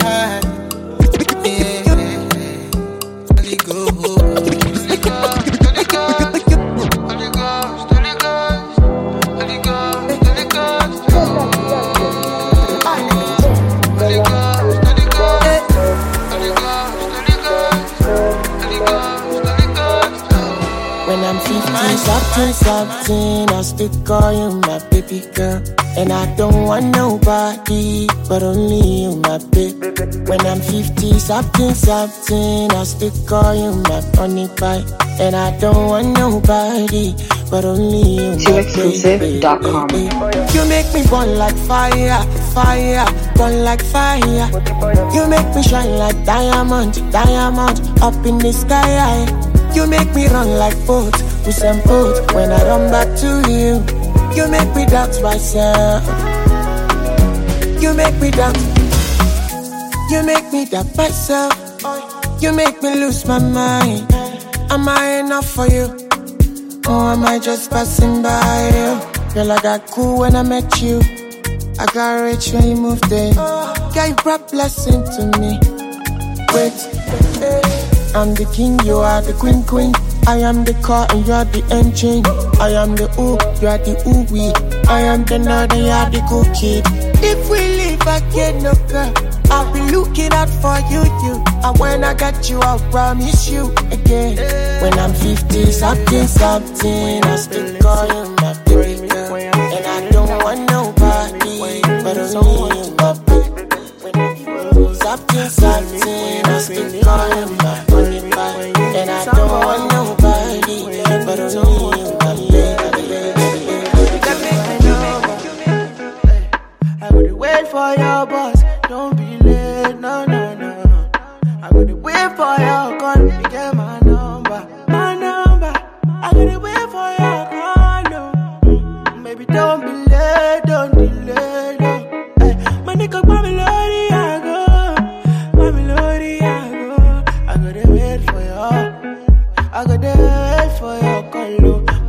Something, something, I'll still call you my baby girl. And I don't want nobody, but only you, my baby. When I'm fifty, something, something, I'll still call you my honey pie. And I don't want nobody, but only you, my baby. exclusive dot com. You make me burn like fire, fire, burn like fire. You make me shine like diamond, diamond, up in the sky. You make me run like boat, with some boat. When I run back to you, you make me doubt myself. You make me doubt. You make me doubt myself. You make me lose my mind. Am I enough for you? Or am I just passing by you? Girl, I got cool when I met you. I got rich when you moved in. Girl, you brought blessing to me. Wait, I'm the king, you are the queen, queen. I am the car and you are the engine. I am the ooh, you are the ooh-wee. I am the nerd and you are the cool kid. If we leave, I get no girl. I'll be looking out for you, you. And when I got you, I'll promise you again. When I'm fifty, something, something, I'll still call you my baby girl. And I don't want nobody, but only you, my baby. When I'm fifty, something, something, I'll still call you my honey pie. And I don't want nobody, but only you, my baby. I would wait for your boss, don't be late, no, no, no. I would wait for your call, you get my number, my number. I would wait for your call, no. Maybe don't be late, don't delay, no. Hey, my nigga, my melody, I go, my melody, I go. I gotta wait for you, I gotta wait for your call, no.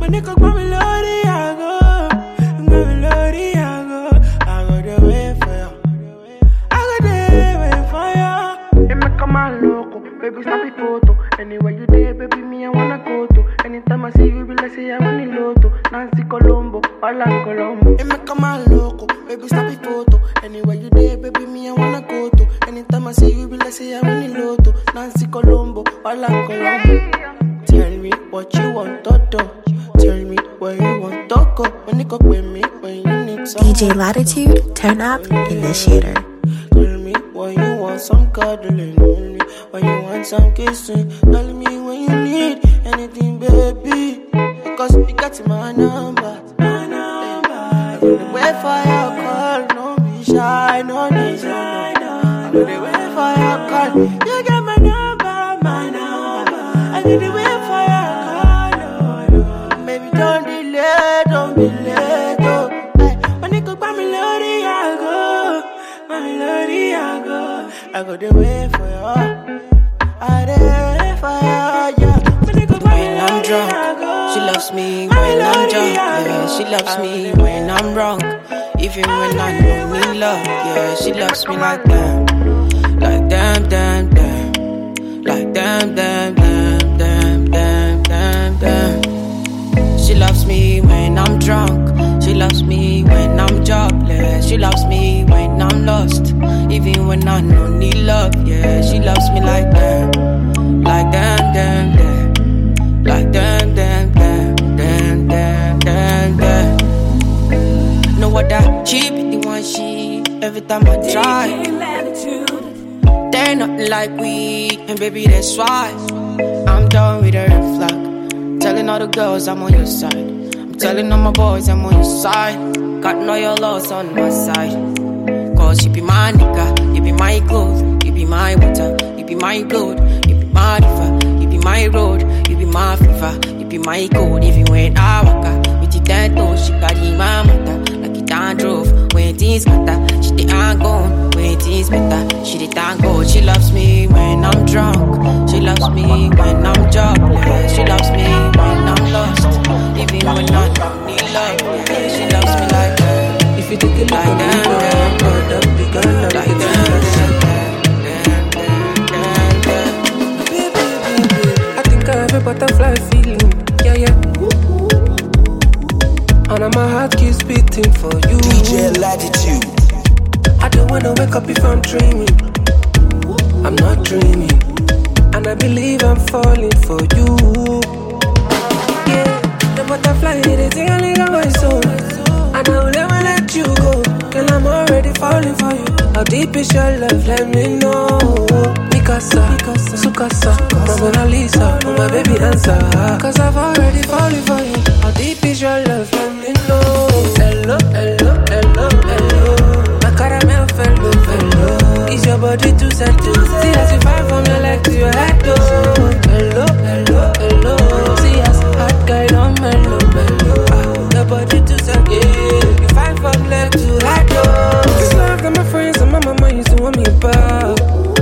When it comes to melody, I go. Melody, I go. I go the way for you. I go the way for you. It make a man loco, baby snap it photo. Anywhere you there, baby, me I wanna go to. Anytime I see you, be like say I want the lotto. Nancy Colombo, Alan Colombo. It make a man loco, baby snap it photo. Anywhere you there, baby, me I wanna go to. Anytime I see you, be like say I want the lotto. Nancy Colombo, Alan Colombo. Tell me what you want, Toto. Tell me where you want, Toko. When you cook with me, when you need some. D J Latitude, turn up, initiator. Tell me when you want some cuddling, only when you want some kissing. Tell me when you need anything, baby. Because you got my number. My number. I go the way for your call, no be shy, no need shy. I go the way for your call, you got my number, my number. I go the way for your call, no, no. Baby, don't delay, don't be late, oh. Hey, when you go by melody, I go. My melody, I go. I go the way for you. I the for you, yeah. When I'm drunk, she loves me when I'm drunk. Yeah, she loves me when I'm wrong. Even when I don't need love, yeah, she loves me like that. Like damn, damn, damn. Like damn, damn, damn, damn, damn, damn, damn. She loves me when I'm drunk. She loves me when I'm jobless. She loves me when I'm lost. Even when I don't need love, yeah, she loves me like that. Like damn, damn, damn. Like damn, damn, damn, damn, damn, damn, damn. Know what that cheap, the one she. Every time I try, they're nothing like we. And baby, that's why I'm done with her red flag. Telling all the girls I'm on your side. I'm telling all my boys I'm on your side. Got no your loss on my side. Cause you be my nigga, you be my clothes, you be my water, you be my blood, you be my river, you be my road, you be my fever, you be my code. Even when I walk out with the ten toes, she carry my mother like it and drove. When things matter, she the ain't gone. When things better, she the thank God. She loves me when I'm drunk. She loves me when I'm jobless. She loves me when I'm lost. Even when I don't need love, yeah, she loves me like that. If you take it like that, damn, God, up the gun, up like that. I think I have a butterfly feeling, yeah, yeah. And my heart keeps beating for you. D J Latitude. I don't wanna wake up if I'm dreaming. I'm not dreaming. And I believe I'm falling for you. Yeah, the butterfly is tingling on my soul. And I will never let you go. Girl, I'm already falling for you. How deep is your love? Let me know. Mikasa, Sukasa, Mona Lisa, oh my baby answer. Cause I've already fallen for you. How deep is your love? Let me know. Hello, hello, hello, hello. My caramel fellow, fellow. Is your body too settled? See as you find from your leg to your head, oh. Hello, hello, hello. See as hot guy don't mellow, mellow. Ah, your body too settled. Yeah, you find from leg to head, oh. This love that my friends and my mama used to want me about.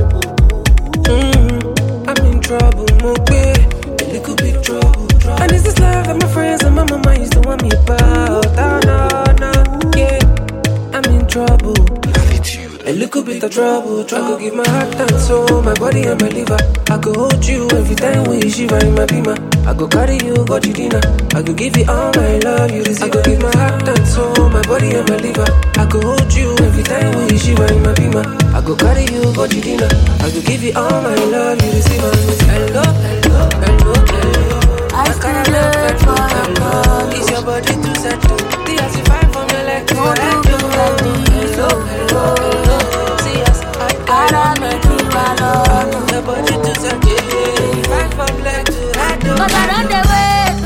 Mm, I'm in trouble, Mobe. A little bit trouble, trouble. And it's this love that my friends and my mama used to want me about. Oh, no, no, yeah. I'm in trouble. A little bit of trouble. Try to give my heart and soul, my body and my liver. I go hold you every time we shiver in my beamer. I go carry you, go to dinner. I go give you all my love, you receive. I go give my heart and soul, my body and my liver. I go hold you every time we shiver in my beamer. I go carry you, go to dinner. I go give you all my love, you receive. Hello, hello, hello, hello. I still love for your call. Is your body too settle? The as you find from your leg to your head. Hello, hello, hello. See us, I don't make you my love. Your body too settle. You find from leg to head. Cause I don't the way,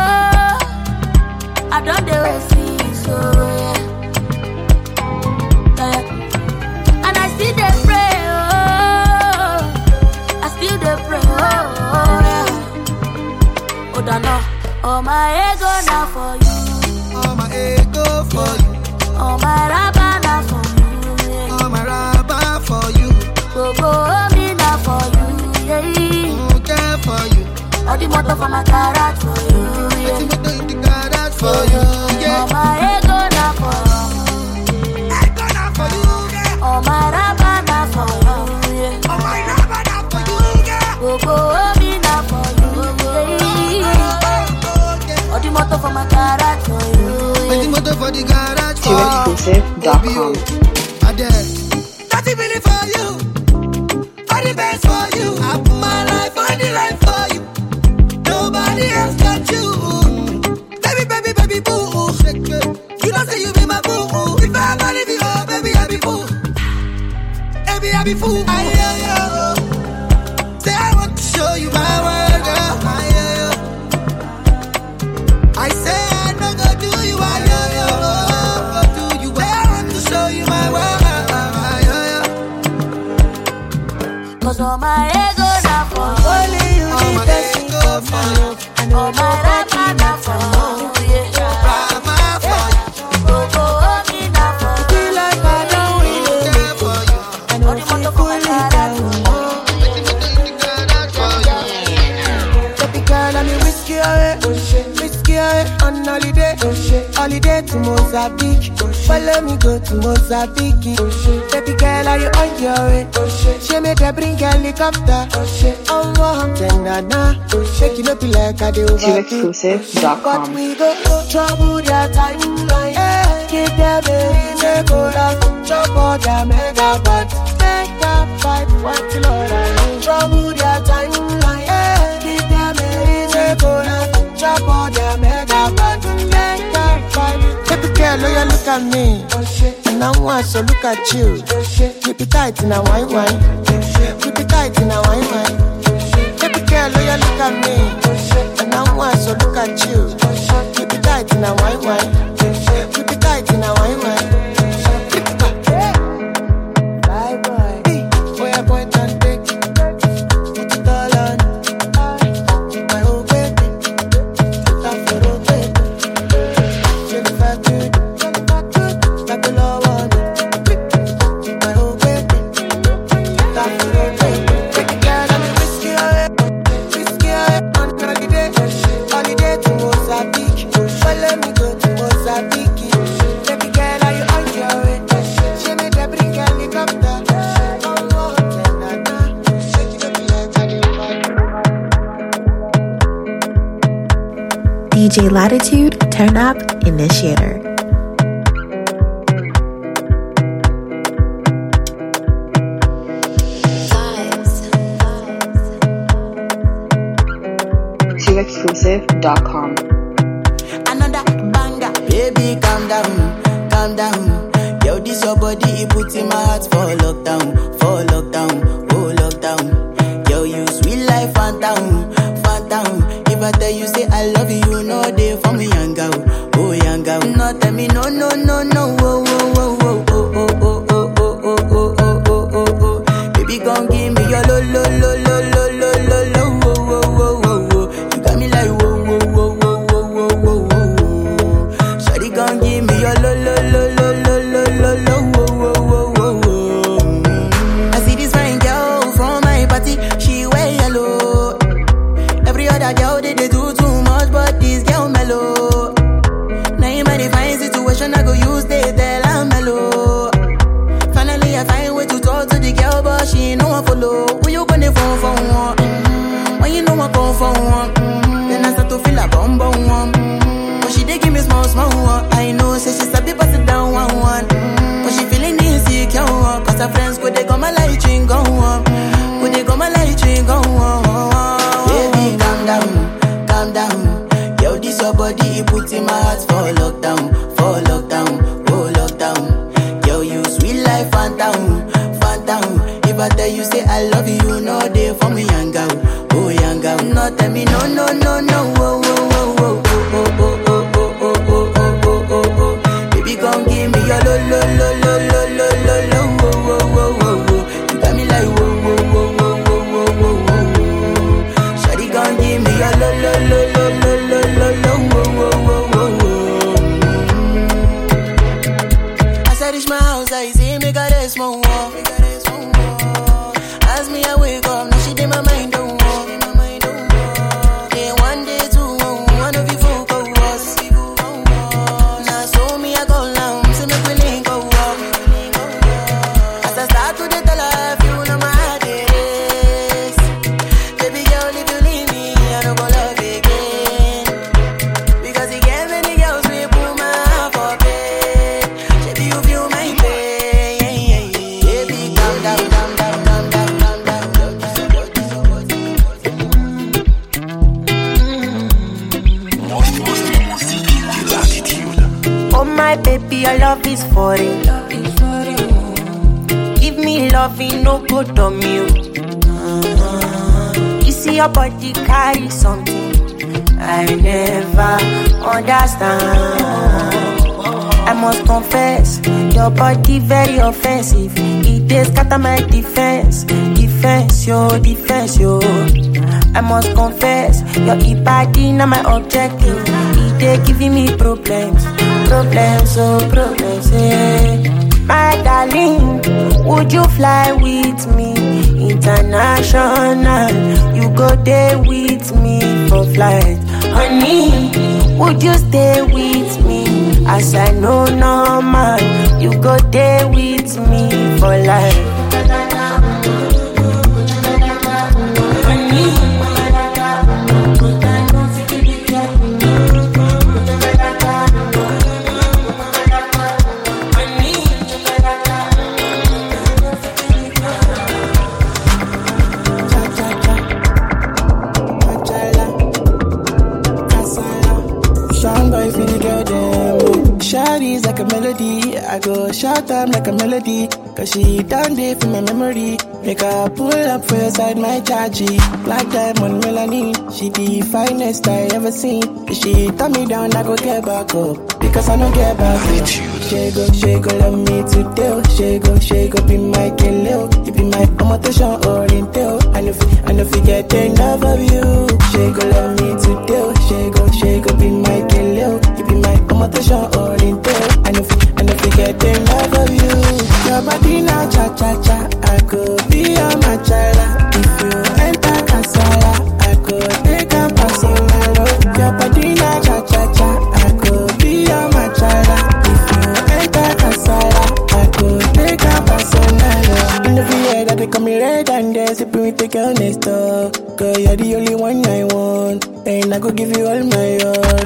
so I don't the way, see, so yeah. And I still dey pray, oh. I still dey pray, oh, yeah. Oh, don't know. Oh, my ego now for you. Oh, my ego for you. Oh, my rabba now for you. Yeah. Oh, my rabba for you. Go, go, me now for you. Yeah. Oh, care for you. All the motor for my garage for you, yeah. Put the motor in the garage for you, yeah. All my ego na for you. Ego na for you, yeah. All my rubber na for you, yeah. All my rubber na for you, yeah. Go go me na for you, yeah. All the motor for my garage for you, yeah. Put the motor for the garage for to exclusive dot com. thirty million for you, for the best for you. I put my life on the line for you. Nobody else got you. Baby, baby, baby, boo. You don't say you be my boo. If I money be oh, baby, I be fool. Baby, I be fool. I hear you. Say I want to show you my world, girl. I hear you. I say I don't go do you. I hear you. Go do you. I want to show you my world. Cause all my ego na for you. Only you need best ego for you. All my rapa na for you, yeah. Rama for you. Go go me na for you. Feel like I don't win it for you. I know you fully down. Baby girl, I'm a whiskey away, whiskey away on holiday, holiday to Mozambique. Follow me go to Mozambique. Baby girl, are you on your way? She made her bring helicopter. Oh, wow, then na na. Shake it up like I do. to exclusive dot But com. we go trouble their timeline. Keep them in the chorus. Trouble their mega band. Mega fight, what you know that trouble their timeline. Keep them in the chorus. Trouble their mega band. Mega fight. Baby girl, oh you look at me. And I want to look at you. Keep it tight in a wine wine. Keep it tight in a wine wine. Baby girl, oh you look at me. And I want to look at you. Keep it tight in a wine wine. Keep it tight in a wine wine. Bye boy. Boy, I point and take. Put it all on. My whole baby. Put that for a baby. Feel the fat good. Like a low one. My whole baby. Put that for a baby. Take it down and whiskey away. Whiskey away on holiday. Holiday to Mozambique. Follow me go to Mozambique. Baby girl, are you on your way? She made her bring helicopter. Oh, oh, then na na. Shake it up like I do. D J Latitude, Turn Up, Initiator. to exclusive dot com. Another banger. Baby, calm down, calm down. Yo, this your body, it puts in my heart for lockdown, for lockdown, oh lockdown. Yo, you sweet life, phantom, phantom. If I tell you, say I love you, no day for me, young girl, oh young girl. No, tell me, no, no, no, no, oh, oh, oh, oh, oh, oh, oh, oh, oh, oh, oh, oh, oh, oh, oh. Baby, come give me your lo, lo, lo, lo, lo, lo, lo, lo, oh, oh, oh, oh, oh. You got me like, whoa, whoa, whoa, whoa, whoa, whoa, whoa, whoa. Shawty, come give me your lo, lo, lo, lo, lo, lo, lo, lo, oh, oh, oh, oh, oh. I see this fine girl from my party, she wear yellow. Every other girl, they, they do too much, but this girl mellow. Now in my fine situation, I go use they tell I'm mellow. Finally, I find way to talk to the girl, but she ain't no one follow. Who you gonna phone for one? Mm-hmm. When you know I come for one, mm-hmm. Then I start to feel a bum bum one. Mm-hmm. But she dey give me small small one. I know, say she's a bit pass it down one one. Mm-hmm. But she feeling insecure, one. Cause her friends go they come a light drink go on. Go they come a light drink go on. Baby, calm down, calm down. Yo, this your body, it puts in my heart for lockdown, for lockdown, oh lockdown. Yo, you sweet life, phantom, phantom. If I tell you, say I love you, no day for me, young girl, oh young girl. No, tell me, no, no, no, no, oh, oh, oh, oh, oh, oh, oh, oh, oh, oh, oh, oh, oh, oh. Baby, come give me your lo, lo, lo, lo, lo, lo, lo, lo, oh, oh, oh, oh, oh. You got me like, whoa, whoa, whoa, whoa, whoa, whoa, whoa, whoa. Shawty, come give me your lo, lo, lo, lo, lo, lo, lo, lo, oh, oh, oh, oh, oh. As I reach my house, I see me got a small wall. As me, I wake up, now she did my mind don't walk. Yeah, my baby, your love is for it. Give me loving, no good on you. You see your body carry something I never understand. I must confess, your body very offensive. It is scatter my defense, defense, yo, defense, yo. I must confess, your body not my objective. It is giving me problems, problems, oh problems, yeah. My darling, would you fly with me international? You go there with me for flight, honey. Would you stay with me? As I know normal, you go there with me for life. Shawty's like a melody, I go shout them like a melody. Cause she done there for my memory. Make her pull up for your side, my chargy. Black diamond melanin, she the finest I ever seen. If she turn me down, I go get back up. Because I don't get back up. She go, she go, love me to do. She go, she go, be my killer. You be my promotion oriental. I know, I know, forget enough of you. She go, love me to do. She go, she go, be my killer. You be my promotion oriental. I know, I know, forget enough of you. Your body now, cha cha cha. I could be your machala. If you enter Kasala, I could take a pass on my love. Your body now, cha cha cha. I could be your machala. If you enter Kasala, I could take a pass on my love. In the V A that they call me red and they're sipping with the girl next door. Girl, you're the only one I want, and I could give you all my heart.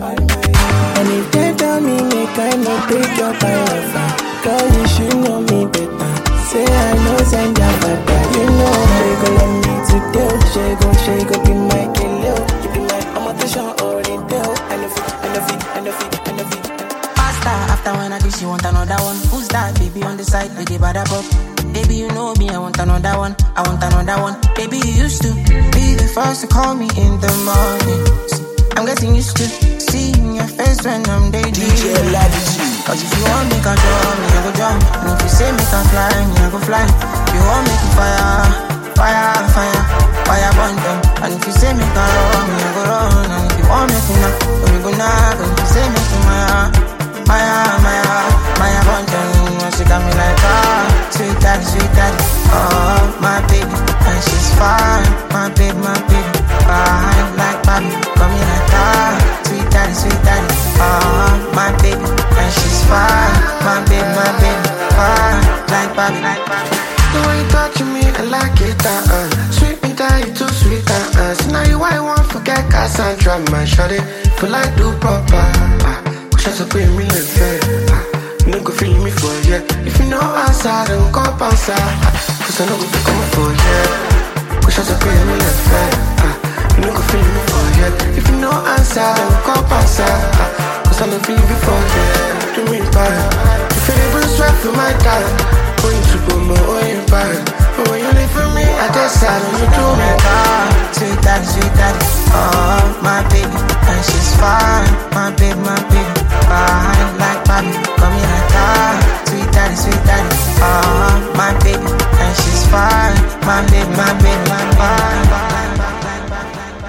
And if they tell me make I not take your power, girl, you should know me better. Say I know send your father, you know. She go love me to do. She go, she go be my killer. You be my promotion oriental. I know fit, I know fit, I know fit, I know fit. Faster after when I do, she want another one. Who's that baby on the side with the bad up? Baby, you know me, I want another one. I want another one. Baby, you used to be the first to call me in the morning. I'm getting used to seeing your face when I'm daydreaming. Cause if you want me, can draw me, I go jump. And if you say me can fly, me I go fly. If you want me to fire, fire, fire, fire burn them. And if you say me can run, me I go run. And if you want me to knock, then we go knock. And if you say me to Maya, Maya, Maya, Maya burn them. She got me like ah, sweet daddy, sweet daddy. Oh, my baby, and she's fine. My baby, my baby, fine like Bobby. Got me like ah, sweet daddy, sweet daddy. Oh, my baby, and she's fine. My baby, my baby, fine like Bobby, like Bobby. The way you touching me, I like it, uh sweet me daddy, too sweet, uh so now you I won't forget Cassandra, my shawty. Feel like do proper, uh wish I should pay me in fair, uh you no go feel me for yeah. If you know outside, then go outside, uh, cause I no go be coming for yeah. Wish I should pay me in fair, uh you no go feel me for yeah. If you know outside, then go outside, uh, cause I no feel me for yeah. Do me bad, if you never sweat for my time. Going to put my own fire. But when you live for me, I decide when you do me. Sweet daddy, sweet daddy. Oh, my baby, and she's fine. My baby, my baby, fine like Bobby. Got me like that. Sweet daddy, sweet daddy. Oh, my baby, and she's fine. My baby, my baby, my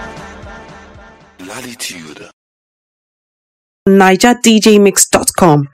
fine. Latitude. Niger D J Mix dot com